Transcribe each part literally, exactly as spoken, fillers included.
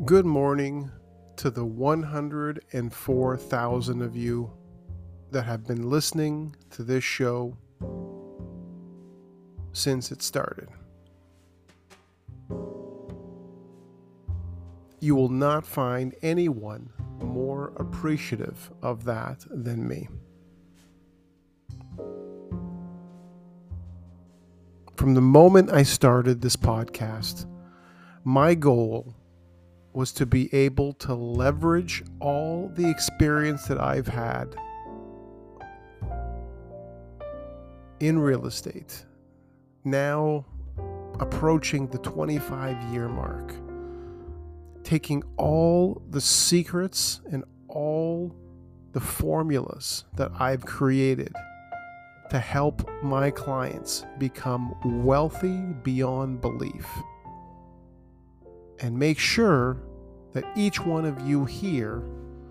Good morning to the one hundred four thousand of you that have been listening to this show since it started. You will not find anyone more appreciative of that than me. From the moment I started this podcast, my goal was to be able to leverage all the experience that I've had in real estate, now approaching the twenty-five year mark, taking all the secrets and all the formulas that I've created to help my clients become wealthy beyond belief, and make sure that each one of you here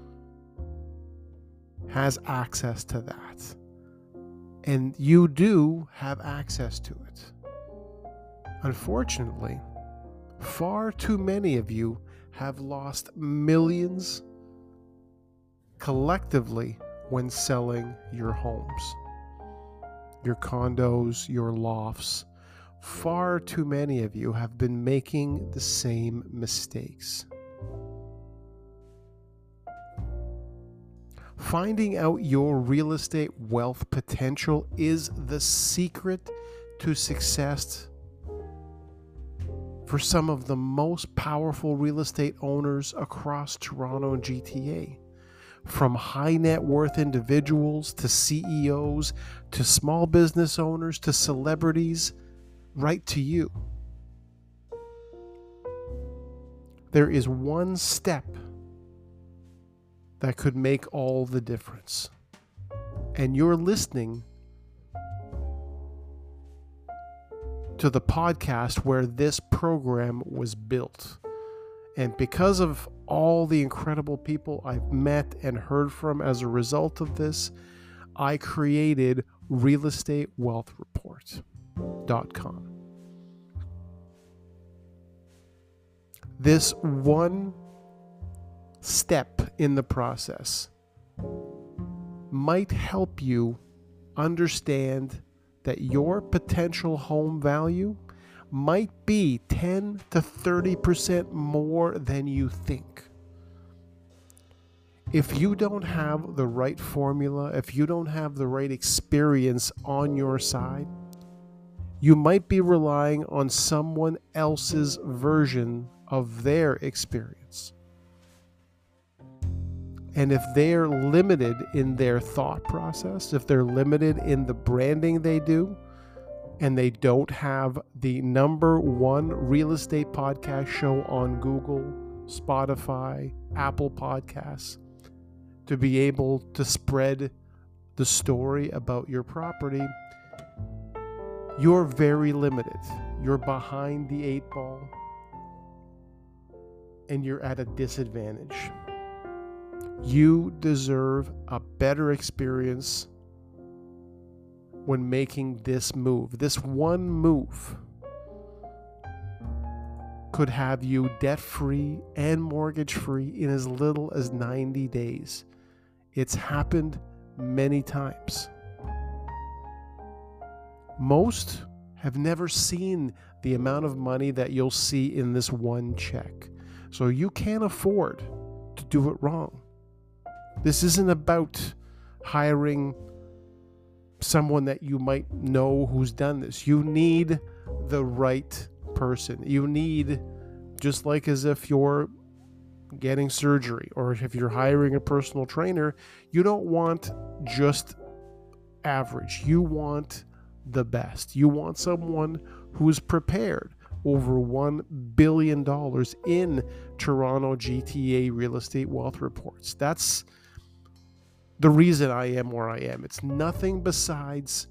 has access to that. And you do have access to it. Unfortunately, far too many of you have lost millions collectively when selling your homes, your condos, your lofts. Far too many of you have been making the same mistakes. Finding out your real estate wealth potential is the secret to success for some of the most powerful real estate owners across Toronto and G T A. From high net worth individuals to C E Os to small business owners to celebrities, right to you. There is one step that could make all the difference. And you're listening to the podcast where this program was built. And because of all the incredible people I've met and heard from as a result of this, I created real estate wealth report dot com. This one step in the process might help you understand that your potential home value might be ten to thirty percent more than you think. If you don't have the right formula, if you don't have the right experience on your side, you might be relying on someone else's version of their experience. And if they're limited in their thought process, if they're limited in the branding they do, and they don't have the number one real estate podcast show on Google, Spotify, Apple Podcasts, to be able to spread the story about your property, you're very limited. You're behind the eight ball, and you're at a disadvantage. You deserve a better experience when making this move. This one move could have you debt-free and mortgage-free in as little as ninety days. It's happened many times. Most have never seen the amount of money that you'll see in this one check. So you can't afford to do it wrong. This isn't about hiring someone that you might know who's done this. You need the right person. You need, just like as if you're getting surgery or if you're hiring a personal trainer, you don't want just average. You want the best. You want someone who's prepared. Over one billion dollars in Toronto G T A real estate wealth reports. That's the reason I am where I am. It's nothing besides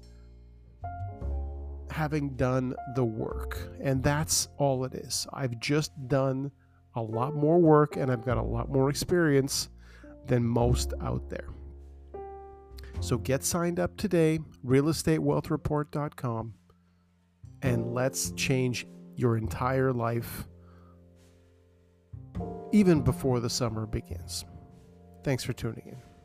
having done the work. And that's all it is. I've just done a lot more work and I've got a lot more experience than most out there. So get signed up today, real estate wealth report dot com, and let's change your entire life even before the summer begins. Thanks for tuning in.